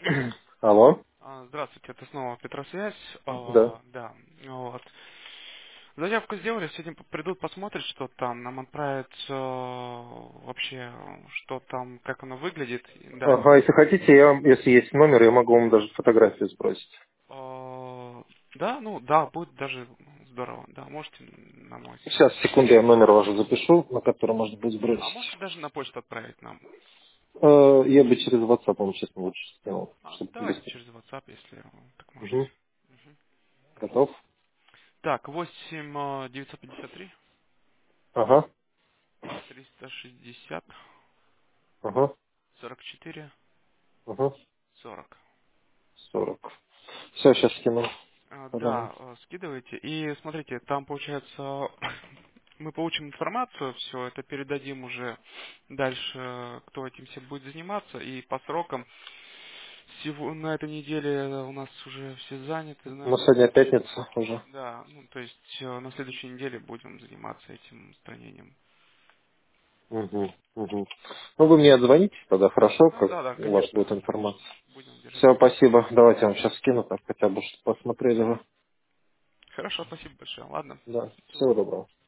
Алло? Здравствуйте, это снова Петросвязь. Да. Да, вот. Заявку сделали, сегодня придут, посмотрят, что там, нам отправят вообще, что там, как оно выглядит. Да, Ага, если хотите, если есть номер, я могу вам даже фотографию сбросить. да, ну да, будет даже здорово. Да, можете на мой. Сейчас, секунду, я номер ваш запишу, на который можно будет А сбросить. можете даже на почту отправить нам. Я бы через WhatsApp, вам честно, лучше сделал, чтобы Давайте быстро. через WhatsApp, если так можете. Угу. Готов? Так, 8 953 Ага, 360 ага, 44 ага. 40. 40. Все, сейчас скину. Ага. Да, скидывайте. И смотрите, там получается, мы получим информацию, все это передадим уже дальше, кто этим всем будет заниматься. И по срокам, на этой неделе у нас уже все заняты, Ну, знаете. сегодня пятница уже. Да, ну то есть на следующей неделе будем заниматься этим устранением. Угу, угу. Ну, вы мне отзвоните тогда, хорошо, Ну как да, да, у вас конечно, будет информация. будем держать Все, связь. спасибо. Давайте я вам сейчас скину, так хотя бы, чтобы посмотрели вы. Хорошо, спасибо большое. Ладно, Да, всего всего доброго. доброго.